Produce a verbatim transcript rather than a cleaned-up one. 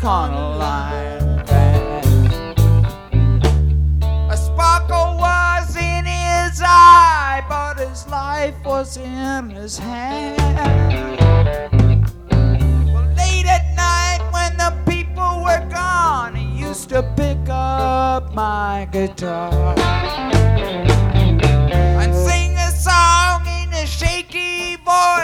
upon a line band. A sparkle was in his eye, but his life was in his hand. Well, late at night when the people were gone, he used to pick up my guitar.